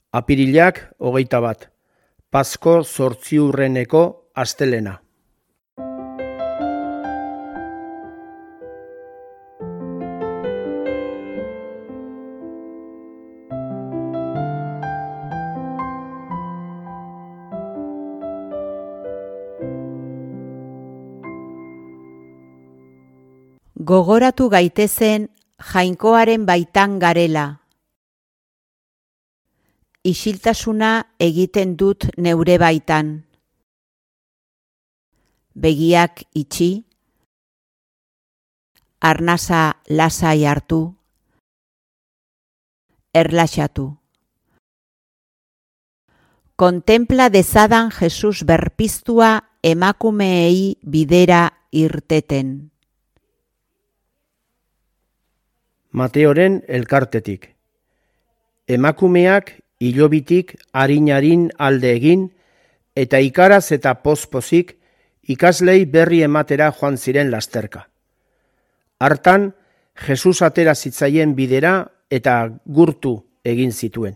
Apirilak 21, Pasko 8. astelena. Gogoratu gaitezen Jainkoaren baitan garela. Isiltasuna egiten dut neure baitan. Begiak itxi, arnasa lasai hartu, erlaxatu. Kontempla dezadan Jesus berpiztua emakumeei bidera irteten. Mateoren elkartetik. Emakumeak ilobitik harin alde egin, eta ikaraz eta pozpozik ikaslei berri ematera joan ziren lasterka. Hartan, Jesus atera zitzaien bidera eta gurtu egin zituen.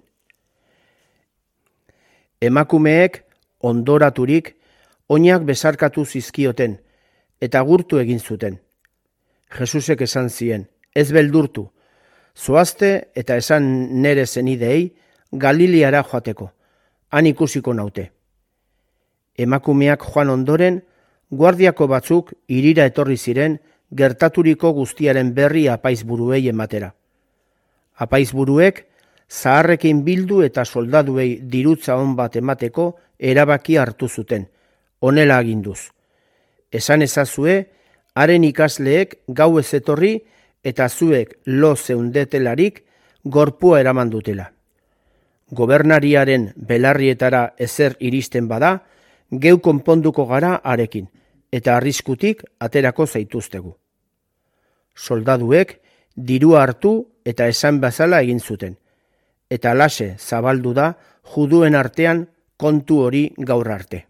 Emakumeek ondoraturik oinak besarkatu zizkioten, eta gurtu egin zuten. Jesusek esan zien, ez beldurtu, zoazte eta esan nere zenidei Galileara joateko, han ikusiko naute. Emakumeak joan ondoren, guardiako batzuk hirira etorri ziren gertaturiko guztiaren berri apaizburuei ematera. Apaizburuek zaharrekin bildu eta soldaduei dirutza on bat emateko erabaki hartu zuten, honela aginduz. Esan ezazue, haren ikasleek gau ez etorri eta zuek lo zeundetelarik gorpua eraman dutela. Gobernariaren belarrietara ezer iristen bada, geu konponduko gara harekin, eta arriskutik aterako zaituztegu. Soldaduek dirua hartu eta esan bezala egin zuten, eta lase zabaldu da juduen artean kontu hori gaur arte.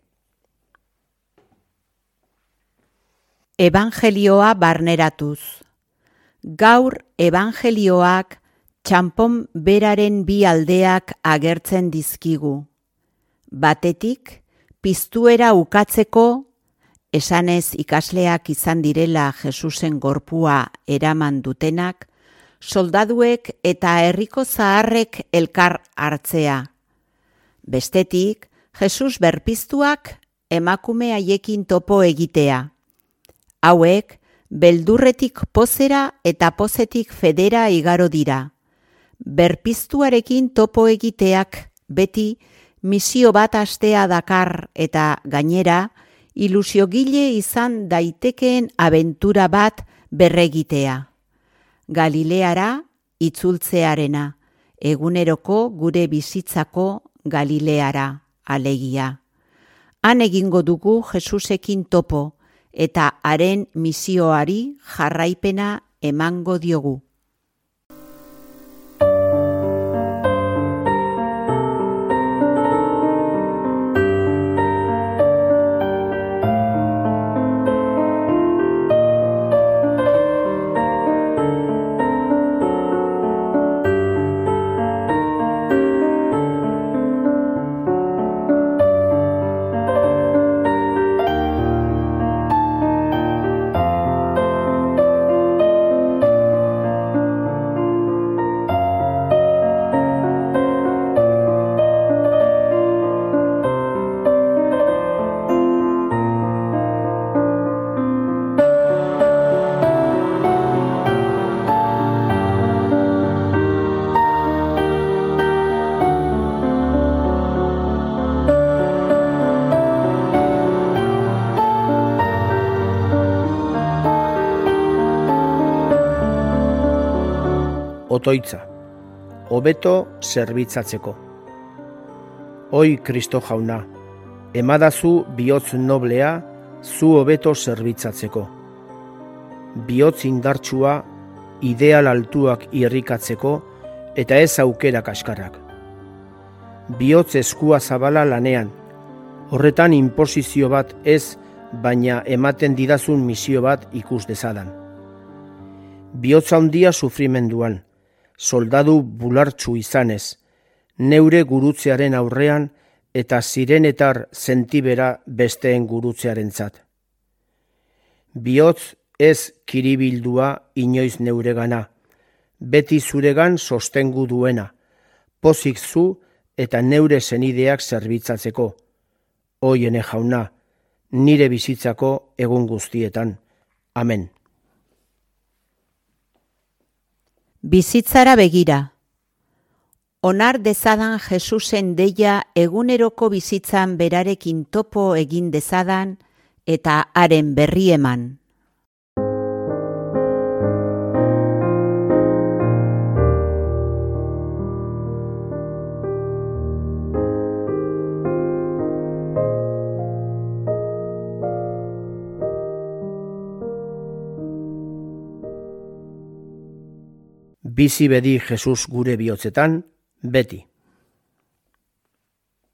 Evangelioa barneratuz. Gaur evangelioak txanpon beraren bi aldeak agertzen dizkigu. Batetik, piztuera ukatzeko, esanez ikasleak izan direla Jesusen gorpua eraman dutenak, soldaduek eta herriko zaharrek elkar hartzea. Bestetik, Jesus berpiztuak emakume haiekin topo egitea. Hauek, beldurretik pozera eta pozetik federa igaro dira. Berpiztuarekin topo egiteak beti misio bat hastea dakar eta gainera ilusiogile izan daitekeen abentura bat berregitea. Galileara itzultzearena, eguneroko gure bizitzako Galileara alegia. Han egingo dugu Jesusekin topo eta haren misioari jarraipena emango diogu. Otoitza, hobeto zerbitzatzeko. Oi Kristo jauna, emadazu bihotz noblea zu hobeto zerbitzatzeko. Bihotz indartsua, ideal altuak irrikatzeko eta ez aukera kaskarrak. Bihotz eskua zabala lanean, horretan inposizio bat ez, baina ematen didazun misio bat ikus dezadan. Bihotz handia sufrimenduan, soldadu bulartsu izanez, neure gurutzearen aurrean eta zirenetar sentibera besteen gurutzearentzat. Bihotz ez kiribildua inoiz neuregana, beti zuregan sostengu duena, pozik zu eta neure senideak zerbitzatzeko. Oiene Jauna, nire bizitzako egun guztietan. Amen. Bizitzara begira. Onar dezadan Jesusen deia eguneroko bizitzan berarekin topo egin dezadan eta haren berri eman. Bizi bedi Jesus gure bihotzetan, beti.